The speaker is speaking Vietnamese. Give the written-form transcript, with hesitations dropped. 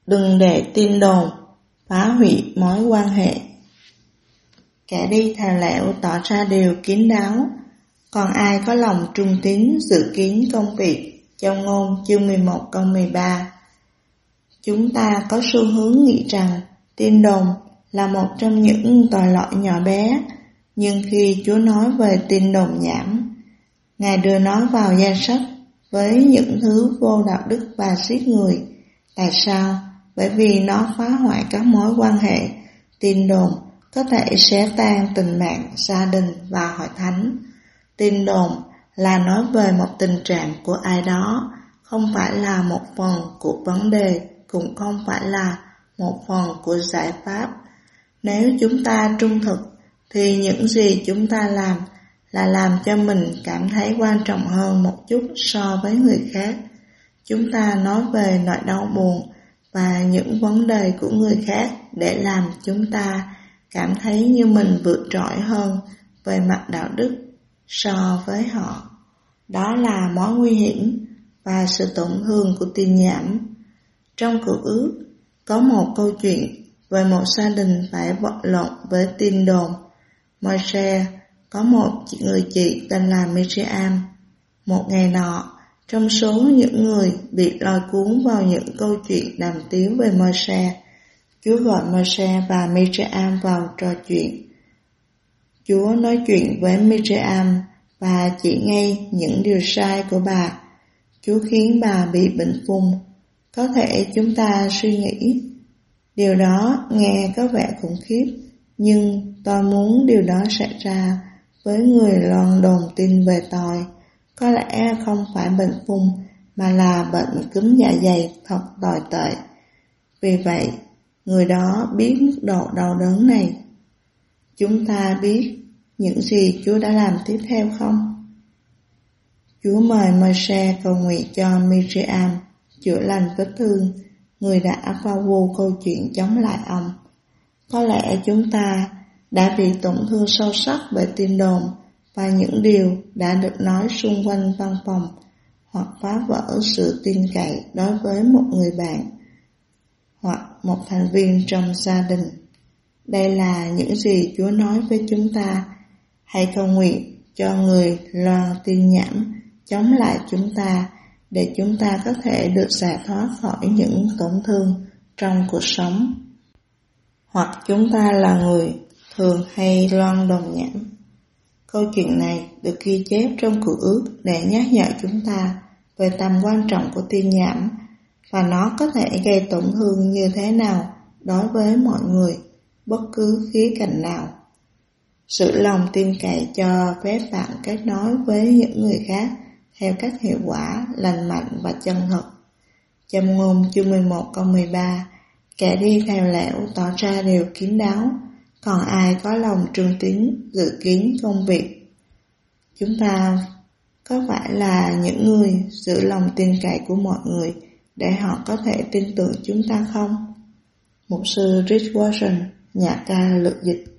Đừng để tin đồn phá hủy mối quan hệ. Kẻ đi thèo lẽo tỏ ra điều kín đáo, còn ai có lòng trung tín giữ kín công việc. Châm ngôn chương 11 câu 13. Chúng ta có xu hướng nghĩ rằng tin đồn là một trong những tội lỗi nhỏ bé, nhưng khi Chúa nói về tin đồn nhảm, Ngài đưa nó vào danh sách với những thứ vô đạo đức và giết người. Tại sao? Bởi vì nó phá hoại các mối quan hệ. Tin đồn có thể xé tan tình bạn, gia đình và hội thánh. Tin đồn là nói về một tình trạng của ai đó, không phải là một phần của vấn đề, cũng không phải là một phần của giải pháp. Nếu chúng ta trung thực, thì những gì chúng ta làm là làm cho mình cảm thấy quan trọng hơn một chút so với người khác. Chúng ta nói về nỗi đau buồn và những vấn đề của người khác để làm chúng ta cảm thấy như mình vượt trội hơn về mặt đạo đức so với họ. Đó là mối nguy hiểm và sự tổn thương của tin nhảm. Trong Cựu Ước có một câu chuyện về một gia đình phải vật lộn với tin đồn. Môi-se có một người chị tên là Miriam. Một ngày nọ, trong số những người bị lôi cuốn vào những câu chuyện đàm tiếu về Môi-se, Chúa gọi Môi-se và Miriam vào trò chuyện. Chúa nói chuyện với Miriam và chỉ ngay những điều sai của bà. Chúa khiến bà bị bệnh phung. Có thể chúng ta suy nghĩ, điều đó nghe có vẻ khủng khiếp, nhưng tôi muốn điều đó xảy ra với người loan đồn tin về tôi. Có lẽ không phải bệnh phung, mà là bệnh cúm dạ dày thật tồi tệ. Vì vậy, người đó biết mức độ đau đớn này. Chúng ta biết những gì Chúa đã làm tiếp theo không? Chúa mời Môi-se cầu nguyện cho Miriam chữa lành vết thương người đã qua vô câu chuyện chống lại ông. Có lẽ chúng ta đã bị tổn thương sâu sắc bởi tin đồn và những điều đã được nói xung quanh văn phòng, hoặc phá vỡ sự tin cậy đối với một người bạn hoặc một thành viên trong gia đình. Đây là những gì Chúa nói với chúng ta. Hãy cầu nguyện cho người loan tin nhảm chống lại chúng ta, để chúng ta có thể được giải thoát khỏi những tổn thương trong cuộc sống. Hoặc chúng ta là người thường hay loan đồn nhảm. Câu chuyện này được ghi chép trong Cựu Ước để nhắc nhở chúng ta về tầm quan trọng của tin nhảm, và nó có thể gây tổn thương như thế nào đối với mọi người, bất cứ khía cạnh nào. Giữ lòng tin cậy cho phép bạn kết nối với những người khác theo cách hiệu quả, lành mạnh và chân thật. Châm ngôn chương 11 câu 13. Kẻ đi theo lẽo tỏ ra điều kín đáo, còn ai có lòng trung tín giữ kín công việc. Chúng ta có phải là những người giữ lòng tin cậy của mọi người để họ có thể tin tưởng chúng ta không? Mục sư Rich Watson, nhà ca lược dịch.